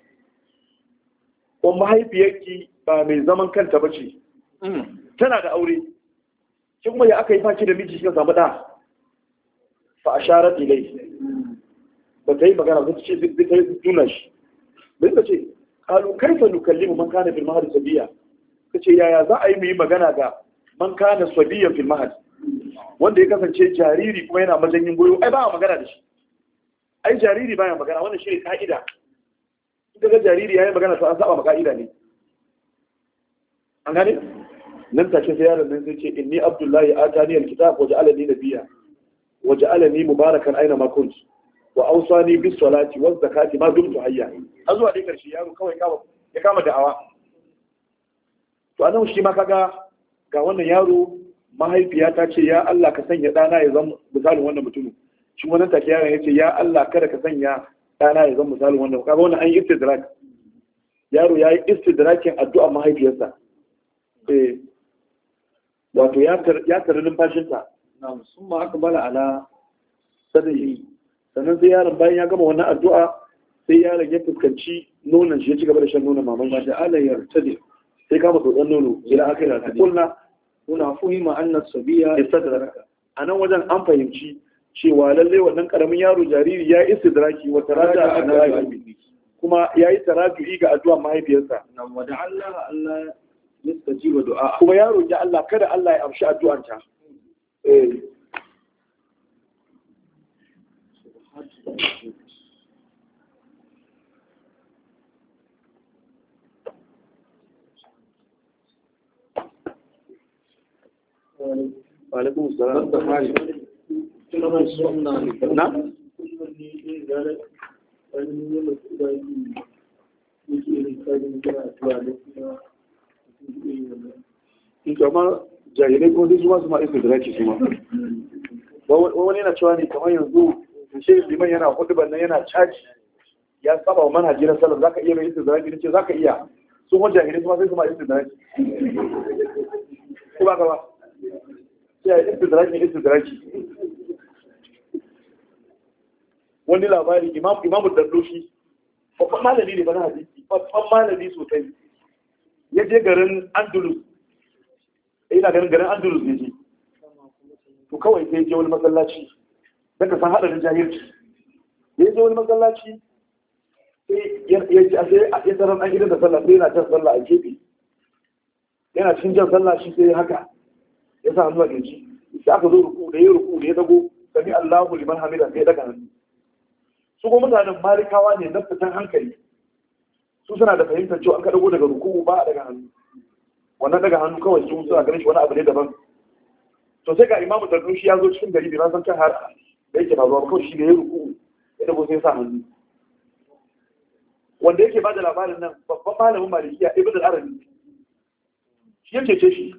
ko mahaifiyarki ba mai zaman kanta ba ce tana da aure kin kuma ya aka yi faki da miji kika samu da fa asharat ilai ba ta yi magana ba ta ce zai ta yi tuna shi bai ta ce kalu kaifa nukallimu man kana fil mahad sabiya kace yaya za a yi mu yi magana ga man kana sabiyan fil mahad wanda ya kasance jariri kuma yana majanyin goyo ai ba a magana da shi ai jariri baya magana wannan shi ne ka'ida in ga jariri yayin magana to an saba ma ka'ida ne an gane nan take sai yaron nan sai ce inni abdullahi atani alkitab wa ja'alani nabiyya wa ja'alani mubarakan aina ma kunt wa awsani bis salati waz zakati ma dumtu hayya azuwa dai karshe yaro kawai kama ya kama da'awa to anan shi ma kaga ga wannan yaro mahaifiya ta ce ya Allah ka sanya dana ya zama misalin wannan mutumin shi wannan take yaron ya ce ya Allah kada ka sanya dana ya zama misalin wannan kaga wannan an yi istidrak yaro ya yi istidrakin addu'a mahaifiyarsa eh wato ya tare numfashinta na sun ma aka bala ala sadari sannan sai yaron bayan ya gama wannan addu'a sai yaron ya fuskanci nonon shi ya ci gaba da shan nonon maman shi da alayyar tade sai kama tsotson nono idan aka yi rata kulna kuna fuhima annas sabiya istadraka a nan wajen an fahimci cewa lallai wannan karamin yaro jariri ya yi istidraki wa taraja a nan kuma ya yi taraju'i ga addu'a mahaifiyarsa nan wada Allah Allah yastajiba du'a kuma ya roki Allah kada Allah ya amshi addu'anta eh wa alaikum assalam da fari na in kama jahilai kuma duk su masu ma isa da raki su ma wani yana cewa ne kamar yanzu shirin liman yana hudu bannan yana caji ya saba wa manhaji na sallar za ka iya mai isa da raki ce za ka iya su kuma jahilai kuma sai su ma isa da raki ko ba ka ba sai a isa da raki isa da raki wani labari imamu dardoshi babban malami ne ba na hadisi babban malami sosai ya je garin andalus ina ganin garin andalus ne je to kawai sai je wani masallaci daga san haɗarin jahilci ya je wani masallaci sai ya ji a sai a tsaron an gidan da sallah sai yana jan sallah a gefe yana cikin jan sallah shi sai haka ya sa hannu a kirji sai aka zo ruku da ya ruku da ya dago sami Allahu liman hamida sai daga hannu su kuma mutanen malikawa ne na fitan hankali su suna da fahimtar cewa an ka dago daga ruku ba a daga hannu wannan daga hannu kawai su suna ganin shi wani abu ne daban to sai ga imamu tardushi ya zo cikin gari bai san kan har da yake faruwa kawai shi da ya ruku ya dago sai sa hannu wanda yake ba da labarin nan babban malamin malikiya ibn al-arabi shi ya cece shi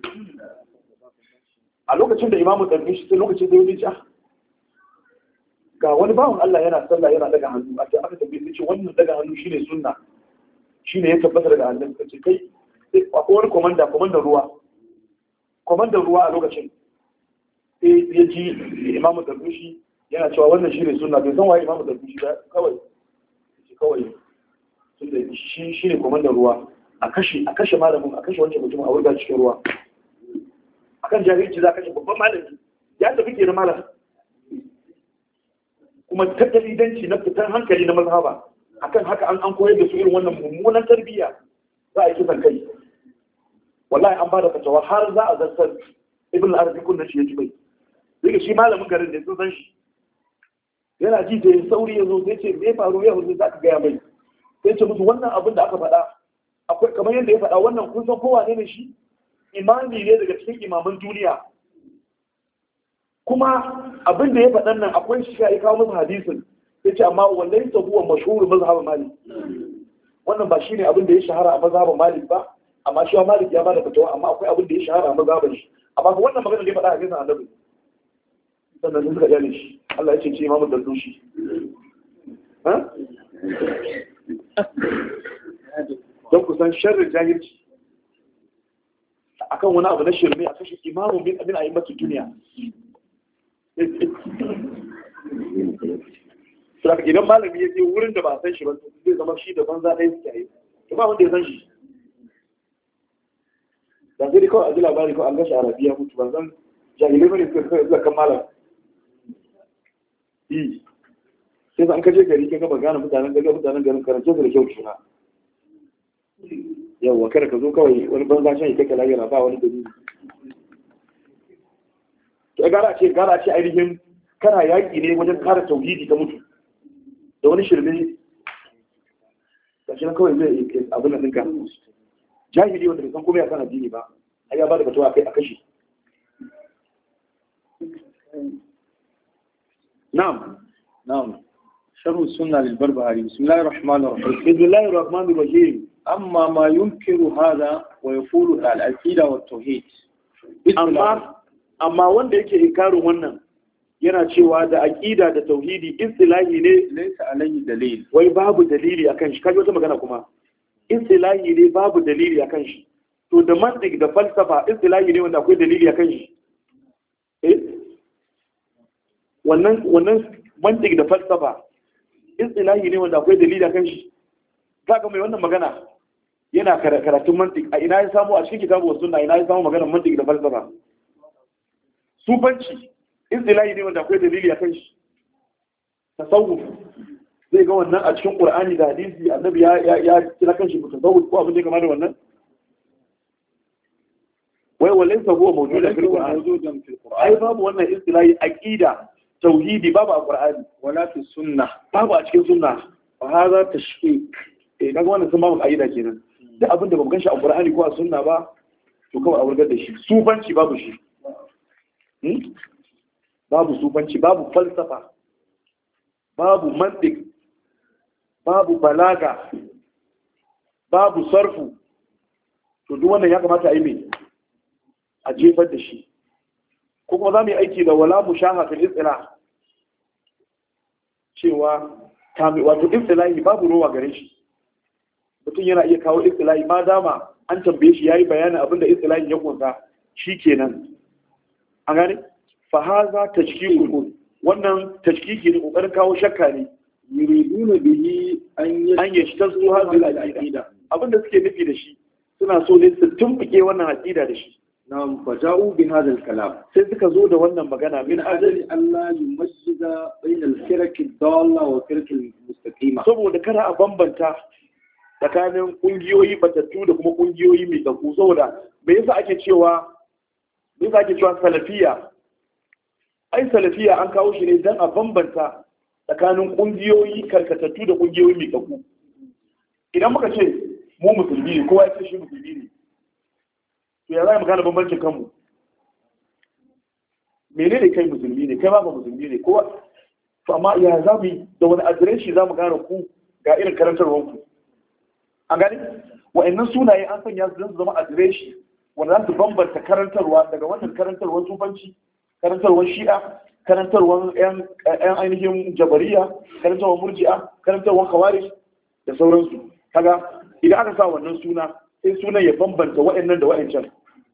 a lokacin da imamu tardushi sai lokacin da ya ce ga wani bawan Allah yana sallah yana daga hannu a aka tabbata sai ce wannan daga hannu shine sunna shine ya tabbata daga annabi kace kai akwai wani komanda komandan ruwa komandan ruwa a lokacin sai ya ji imamu darbushi yana cewa wannan shine sunna bai san waye imamu darbushi ba kawai kawai tunda shi shine komandan ruwa a kashe a kashe malamin a kashe wancan mutum a wurga cikin ruwa akan jahilci za ka kashe babban malami ya tafi kenan malam kuma tattalidanci na fitar hankali na mazhaba akan haka an an koyar da su irin wannan mummunan tarbiyya za a yi kisan kai wallahi an bada fatawa har za a zartar ibn al-arabi kunna shi yaji bai daga shi malamin garin ne sun san shi yana ji da sauri yazo sai ce me faru yau sai zaka ga mai sai ce musu wannan abin da aka faɗa akwai kamar yadda ya faɗa wannan kun san kowa ne shi imani ne daga cikin imaman duniya kuma abin da ya faɗan nan akwai shi ya kawo masa hadisin ya ce amma wallahi ta huwa mashhur mazhabin malik wannan ba shine abin da ya shahara a mazhabin malik ba amma shi malik ya bada fatawa amma akwai abin da ya shahara a mazhabin shi amma ko wannan magana da ya faɗa a hadisin annabi sannan sun suka gane shi Allah ya ce ce imamu dallushi ha don ku san sharrin jahilci akan wani abu na shirme a kashe imamu bin abin ayyukan duniya Saka idan malami ya je wurin da ba a san shi ba zai zama shi da banza ɗaya suke yi. To ba wanda ya san shi. Da sai kawai a ji labari kawai an gashi arabiya mutu ban san jahilai bane suka kan malam yi sai an kaje gari kai ka ba gane mutanen gari mutanen garin karance su da kyau kina yawa kada ka zo kawai wani banza shan ita kala yana ba wani dalili to gara ce gara ce ainihin kana yaki ne wajen kare tauhidi ta mutu da wani shirme gashi nan kawai zai abin nan ɗinka jahili wanda bai san komai akan addini ba ai ya ba da fatawa kai a kashi na'am na'am sharh sunna lil barbahari bismillahir rahmanir rahim bismillahir rahmanir rahim amma ma yunkiru hada wa yaqulu al aqida wat tauhid amma amma wanda yake inkarin wannan yana cewa da aqida da tauhidi istilahi ne laysa alayhi dalil wai babu dalili akan shi kaje wata magana kuma istilahi ne babu dalili akan shi to da mantiq da falsafa istilahi ne wanda akwai dalili akan shi eh wannan wannan mantiq da falsafa istilahi ne wanda akwai dalili akan shi kaga mai wannan magana yana karatun mantiq a ina ya samu a cikin kitabu wa sunna ina ya samu magana mantiq da falsafa sufanci istilahi ne wanda akwai dalili akan shi tasawuf zai ga wannan a cikin qur'ani da hadisi annabi ya ya kira kanshi mutasawwif ko abin da kamar da wannan wai walaysa huwa mawjudan fil qur'an ai babu wannan istilahi aqida tauhidi babu a qur'ani wala fi sunna babu a cikin sunna fa hadha tashkik eh kaga wannan sun babu aqida kenan da abin da bamu ganshi a qur'ani ko a sunna ba to kawai a wurgar da shi sufanci babu shi babu sufanci babu falsafa babu mantiq babu balaga babu sarfu to duk wannan ya kamata a yi mai a jefar da shi ko kuma za mu yi aiki da wala mushaha fil istila cewa kami wato istilahi babu rowa gare shi mutum yana iya kawo istilahi ma dama an tambaye shi yayi bayanin abinda istilahi ya kunsa shikenan an gane fa haza tashkikun wannan tashkiki ne kokarin kawo shakka ne yuriduna bihi an yashtazu hadhihi al-aqida abinda suke nufi da shi suna so ne su tumbuke wannan aqida da shi nam faja'u bi hadha al-kalam sai suka zo da wannan magana min ajali Allah yumajjiza bayna al-firaq ad-dalla wa firaq al-mustaqima saboda kada a bambanta tsakanin kungiyoyi batattu da kuma kungiyoyi mai tsaku saboda me yasa ake cewa me yasa ake cewa salafiya ai salafiya an kawo shi ne dan a bambanta tsakanin kungiyoyi karkatattu da kungiyoyi mai tsaku idan muka ce mu musulmi ne kowa ya ce shi musulmi ne to ya za mu gane bambancin kanmu menene kai musulmi ne kai ba ba musulmi ne kowa to amma ya za mu yi da wani adireshi za mu gane ku ga irin karantarwar ku an gani wa'annan sunaye an sanya su don su zama adireshi wanda za su bambanta karantarwa daga wannan karantarwar sufanci karantarwar shi'a karantarwar yan ainihin jabariya karantarwar murji'a karantarwar khawarij da sauransu kaga idan aka sa wannan suna sai sunan ya bambanta wa'annan da wa'ancan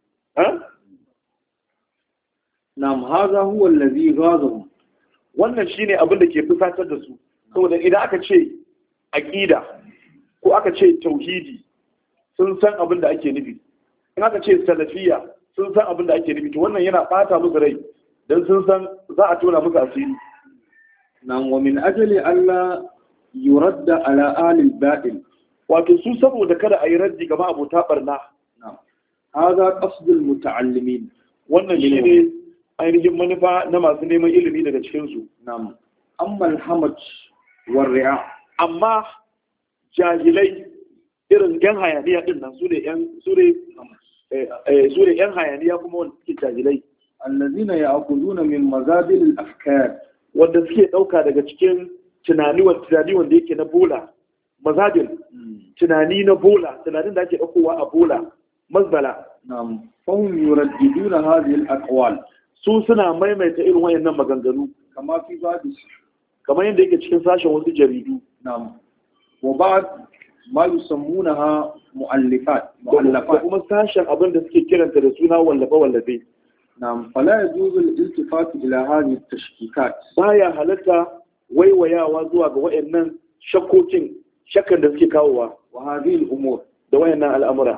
nam haza huwa allazi ghadahu wannan shine abin da ke fusatar da su saboda idan aka ce aqida ko aka ce tauhidi sun san abin da ake nufi in aka ce salafiya sun san abin da ake nufi to wannan yana bata musu rai dan sun san za a tona musu asiri nam wa min ajali alla yuradda ala ahli al-batil wato su saboda kada a yi raddi ga abota barna haza qasdul muta'allimin wannan shine ainihin manufa na masu neman ilimi daga cikin su na'am amma al-hamaj war ri'a amma jahilai irin yan hayaniya din nan su ne yan su ne eh su ne yan hayaniya kuma wanda suke jahilai allazina ya'khuduna min mazabil al-afkar wanda suke dauka daga cikin tunani wanda tunani wanda yake na bola mazajin tunani na bola tunanin da ake ɗaukowa a bola mazbala na'am fahum yuraddiduna hadhihi al-aqwal su suna maimaita irin wayannan maganganu kama fi babi kamar yadda yake cikin sashen wasu jaridu na'am wa ba'd ma yusammunaha mu'allifat mu'allafat kuma sashen abin da suke kiranta da suna wallafe wallafe na'am fala yajuzu al-iltifat ila hadhihi at-tashkikat baya halatta waiwayawa zuwa ga wayannan shakkokin shakkan da suke kawowa wa hadhihi al-umur da wayannan al'amura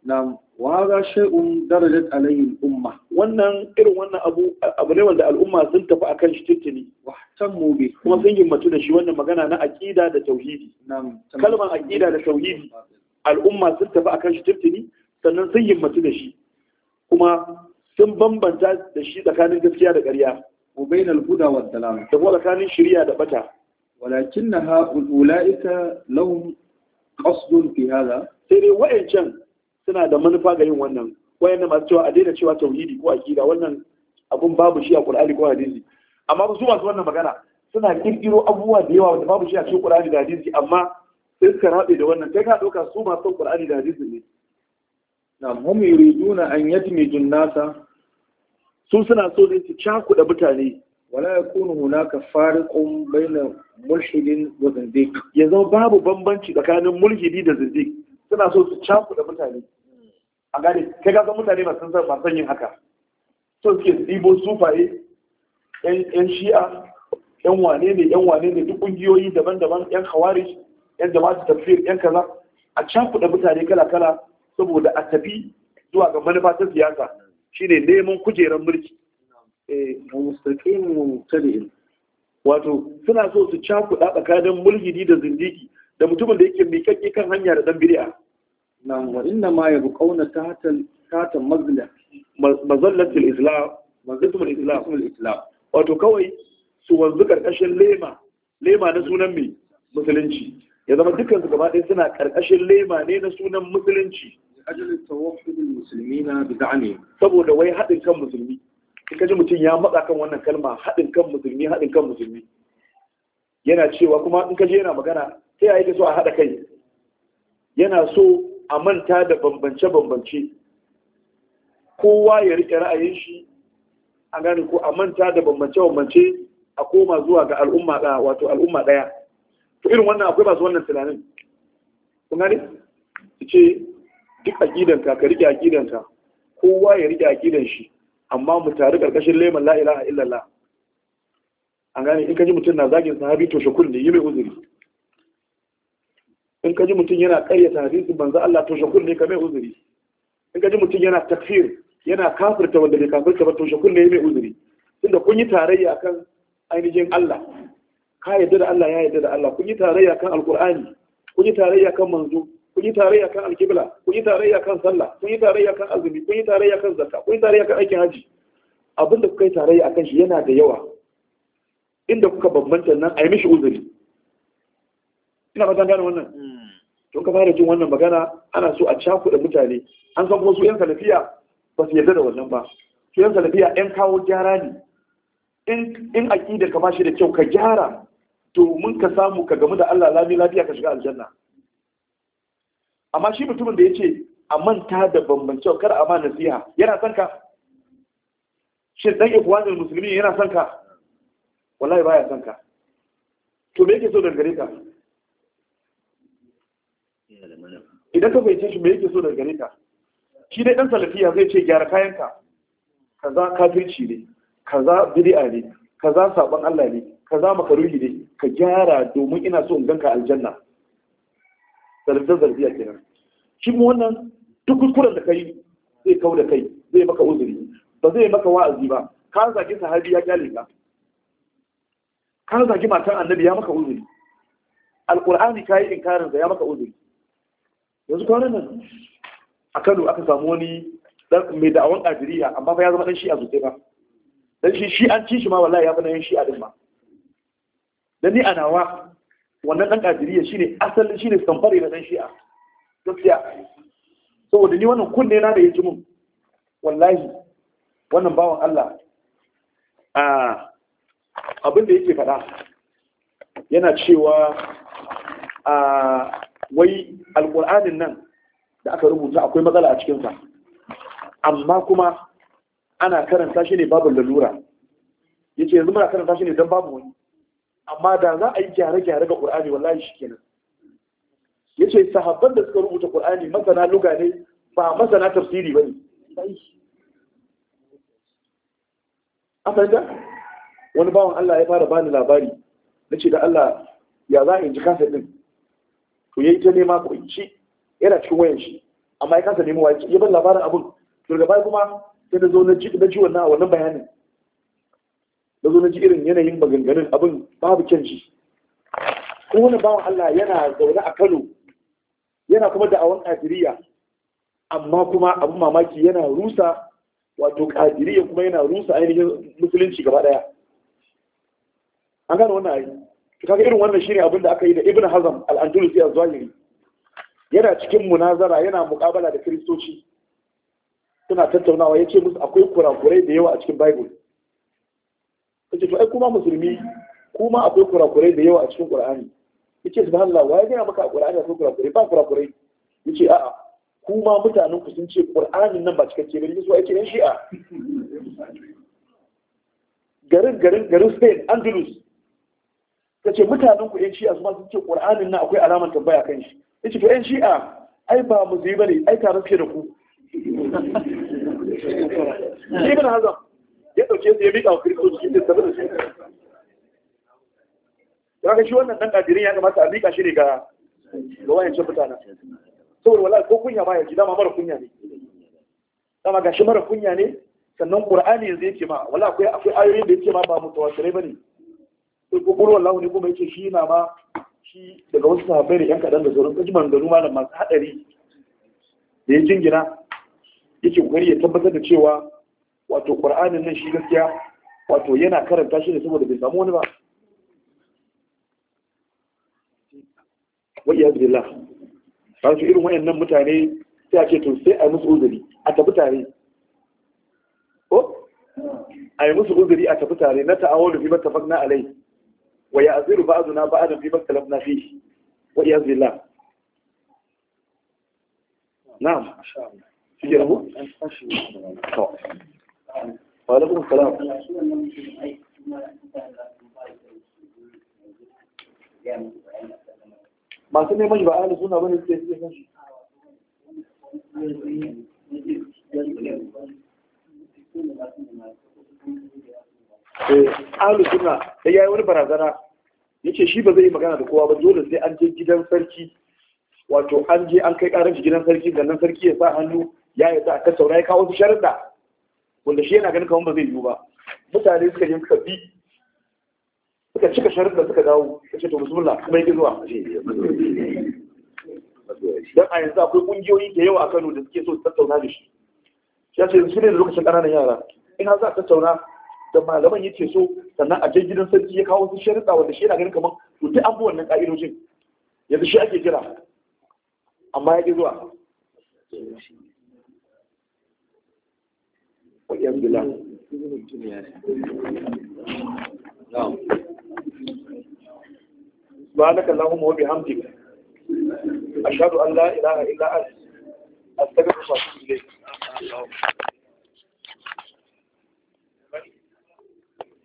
na'am wa hadha shay'un darajat alayhi al-umma, wannan irin wannan abu abu ne wanda al'umma sun tafi akan shi tuntuni wa tammu bi, kuma sun himmatu da shi. wannan magana na aqida da tauhidi, na'am kalmar aqida da tauhidi al'umma sun tafi akan shi tuntuni, sannan sun himmatu da shi kuma sun bambanta da shi tsakanin gaskiya da ƙarya, wa bainal huda wad dalal, da kuma tsakanin shari'a da bata. walakinnaha ulaika lahum qasdun fi hada, sai dai wa'ancan suna da manufa ga yin wannan. wayannan masu cewa a daina cewa tauhidi ko aqida, wannan abun babu shi a Qur'ani ko hadisi. amma su masu wannan magana suna kirkiro abubuwa da yawa wanda babu shi a cikin Qur'ani da hadisi, amma sai suka rabe da wannan. kai ka dauka su masu Qur'ani da hadisi ne. na'am hum yuriduna an yatmiju an-nasa, su suna so ne su cakuɗa mutane. wala yakunu hunaka fariqun bayna mulhidin wa zindiq, ya zama babu bambanci tsakanin mulhidi da zindiq. suna so su cakuɗa mutane. a gane kai ga mutane ba sun ba san yin haka. so suke ɗibo sufaye, yan shi'a, yan wane ne yan wane ne duk ƙungiyoyi daban-daban, yan khawarij, yan jama'atu tafsir, yan kaza, a cakuɗa mutane kala-kala saboda a tafi zuwa ga manufa ta siyasa, shine neman kujerar mulki. mustaqim wa mubtadi'in, wato suna so su cakuɗa tsakanin mulhidi da zindiki, da mutumin da yake miƙaƙƙe kan hanya da ɗan bid'a. na'am wa inna ma yabqawna tahta tahta mazla mazallatul islam, mazallatul islam, ismul islam, wato kawai su wanzu karkashin lema lema na sunan mai musulunci. ya zama dukkan su gaba ɗaya suna karkashin lema ne na sunan musulunci, ajal tawahhud almuslimina bi da'ani, saboda wai haɗin kan musulmi. in ka ji mutum ya matsa kan wannan kalma, haɗin kan musulmi, haɗin kan musulmi, yana cewa kuma in ka je yana magana sai ya yi so a haɗa kai, yana so a manta da bambance-bambance, kowa ya riƙe ra'ayin shi, a gane ko a manta da bambance-bambance, a koma zuwa ga al'umma ɗaya, wato al'umma ɗaya. to irin wannan akwai masu wannan tunanin, kun gane su ce duk aƙidanka ka riƙe aƙidanka, kowa ya riƙe aƙidan shi, amma mu tare ƙarƙashin leman la ilaha illallah. an gane in ka ji mutum na zagin sahabi to shakul ne, yi mai uzuri. in ka ji mutum yana ƙaryata hadisin manzo Allah to shakul ne, ka mai uzuri. in ka ji mutum yana takfir, yana kafirta wanda bai kafirta ba to shakul ne, yi mai uzuri. tunda kun yi tarayya kan ainihin Allah, ka yadda da Allah ya yadda da Allah, kun yi tarayya kan alkur'ani, kun yi tarayya kan manzo, kun yi tarayya kan alkibla, kun yi tarayya kan sallah, kun yi tarayya kan azumi, kun yi tarayya kan zakka, kun yi tarayya kan aikin haji. abinda kuka yi tarayya akan shi yana da yawa, inda kuka bambanta nan a yi mishi uzuri. ina fatan gane wannan. Tun ka fara jin wannan magana ana so a cakuɗa mutane. An san kuma su 'yan salafiya ba su yarda da wannan ba. Su 'yan salafiya 'yan kawo gyara ne. In aƙida ka ba shi da kyau ka gyara domin ka samu ka gamu da Allah lami lafiya ka shiga aljanna. Amma shi mutumin da ya ce a manta da bambancewa kar a ma nasiha yana son ka. Shin ɗan ikwanin musulmi yana son ka? Wallahi baya son ka. To me yake so daga gare ka? Idan ka fahimce shi me yake so daga gare ka? Shi dai ɗan salafiya zai ce gyara kayanka, kaza kafirci ne, kaza bid'a ne, kaza saban Allah ne, kaza makaruhi ne, ka gyara domin ina so in ganka aljanna. Salafin salafiya kenan. Shi mu wannan duk kuskuren da kai zai kau da kai, zai maka uzuri, ba zai maka wa'azi ba. Ka zagi sahabi ya kyale ka. Ka zagi matan annabi ya maka uzuri. Alƙur'ani ka yi inkarinsa ya maka uzuri. Yanzu kwanan nan a Kano aka samu wani mai da'awan ƙadiriya, amma fa ya zama ɗan shi'a sosai ba. Dan shi shi an ci shi ma wallahi ya fi na yin shi'a din ma. Dan ni a nawa wannan ɗan ƙadiriya shine asalin shine samfare na ɗan shi'a. Gaskiya. Saboda ni wannan kunne na da ya ci mun. Wallahi wannan bawan Allah a abin da yake faɗa yana cewa a wai alƙur'anin nan da aka rubuta akwai matsala a cikinsa, amma kuma ana karanta shi ne babu lalura. Ya ce yanzu muna karanta shi ne don babu wani, amma da za a yi gyare-gyare ga ƙur'ani wallahi shi kenan. Ya ce sahabban da suka rubuta ƙur'ani masana luga ne ba masana tafsiri ba ne. A fahimta? Wani bawan Allah ya fara bani labari, na ce da Allah ya za a in ji kasa ɗin. To ya yi ta nema ko shi yana cikin wayan shi amma ya kasa nemo waye ya ban labarin abin to daga baya kuma sai na zo na ji na ji wannan wannan bayanin na zo na ji irin yanayin maganganun abin babu kyan ji kuma wani bawan Allah yana zaune a Kano yana kuma da awon kadiriya amma kuma abin mamaki yana rusa wato kadiriya kuma yana rusa ainihin musulunci gaba daya an gane wannan ayi kaga irin wannan shine abin da aka yi da Ibn Hazm al-Andalusi az-Zahiri yana cikin munazara yana muƙabala da kristoci suna tattaunawa yace musu akwai kurakurai da yawa a cikin Bible kace to ai kuma musulmi kuma akwai kurakurai da yawa a cikin Qur'ani yace subhanallah waye ga maka Qur'ani akwai kurakurai ba kurakurai yace a'a kuma mutanen ku sun ce Qur'anin nan ba cikakke bane yace yace yan Shi'a garin garin garin Spain Andalus kace mutanen ku yan Shi'a su ma sun ce Qur'anin nan akwai alamar tambaya kan shi yace to yan Shi'a ai ba mu zai bane ai tare suke da ku Ibn Hazm ya dauke su ya miƙa wa Kiristoci da sabbin su kaga shi wannan dan kadirin ya kamata a miƙa shi ne ga ga wayancin mutane saboda wallahi ko kunya ma yaji dama mara kunya ne dama gashi mara kunya ne sannan Qur'ani yanzu yake ma wallahi akwai akwai ayoyin da yake ma ba mutawatirai bane sai ko qur'an Allah ne kuma yake shi na ma shi daga wasu sahabbai da yan kadan da sauran kaji maganganu malam masu hadari da ya jingina yake kokari ya tabbatar da cewa wato Qur'anin nan shi gaskiya wato yana karanta shi ne saboda bai samu wani ba wa iyad billah ba su irin wayannan mutane sai a ce to sai a yi musu uzuri a tafi tare ko a yi musu uzuri a tafi tare na ta'awulu fi mattafaqna alai wa ya'ziru ba'duna ba'dan fi maktalafna fihi wa iyad billah na'am shi ya rabu to wa alaikum salam masu neman ba ahli suna bane suke suke kan shi ahli suna da yayi wani barazana yace shi ba zai yi magana da kowa ba dole sai an je gidan sarki wato an je an kai karanci gidan sarki sannan sarki ya sa hannu ya yi sa aka saura ya kawo su sharuɗa wanda shi yana ganin kamar ba zai yiwu ba mutane suka yi suka bi suka cika sharuɗa suka dawo ya ce to bismillah kuma yake zuwa don a yanzu akwai ƙungiyoyi da yawa a Kano da suke so su tattauna da shi ya ce su ne da lokacin ƙananan yara in har za a tattauna da malaman yake so sannan a je gidan sarki ya kawo su sharuɗa wanda shi yana ganin kamar to duk an bi wannan ƙa'idojin yanzu shi ake jira amma ya ƙi zuwa wa'iyar bila سبحانك اللهم وبحمدك أشهد أن لا إله إلا أنت أستغفرك وأتوب إليك